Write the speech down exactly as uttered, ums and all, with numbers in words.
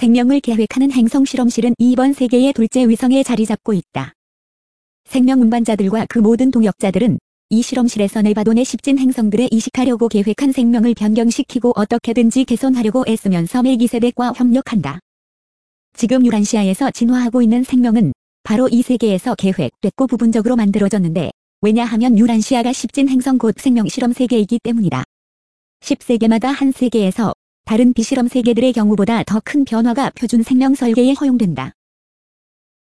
생명을 계획하는 행성 실험실은 이번 세계의 둘째 위성에 자리 잡고 있다. 생명 운반자들과 그 모든 동역자들은 이 실험실에서 네바돈의 십진 행성들에 이식하려고 계획한 생명을 변경시키고 어떻게든지 개선하려고 애쓰면서 멜기세덱과 협력한다. 지금 유란시아에서 진화하고 있는 생명은 바로 이 세계에서 계획됐고 부분적으로 만들어졌는데, 왜냐하면 유란시아가 십진 행성 곧 생명 실험 세계이기 때문이다. 십 세계마다 한 세계에서 다른 비실험 세계들의 경우보다 더 큰 변화가 표준 생명 설계에 허용된다.